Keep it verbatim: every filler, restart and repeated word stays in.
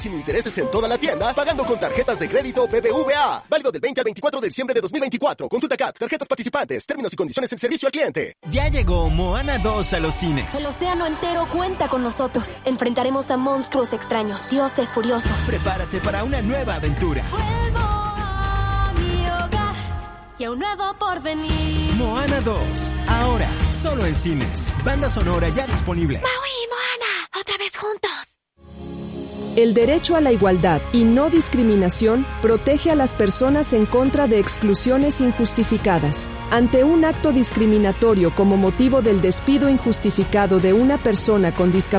Sin intereses en toda la tienda, pagando con tarjetas de crédito B B V A. Válido del veinte al veinticuatro de diciembre de dos mil veinticuatro. Consulta C A T, tarjetas participantes, términos y condiciones en servicio al cliente. Ya llegó Moana dos a los cines. El océano entero cuenta con nosotros. Enfrentaremos a monstruos extraños, dioses furiosos. Prepárate para una nueva aventura. Vuelvo a mi hogar y a un nuevo porvenir. Moana dos, ahora, solo en cines. Banda sonora ya disponible. Maui y Moana, otra vez juntos. El derecho a la igualdad y no discriminación protege a las personas en contra de exclusiones injustificadas. Ante un acto discriminatorio como motivo del despido injustificado de una persona con discapacidad,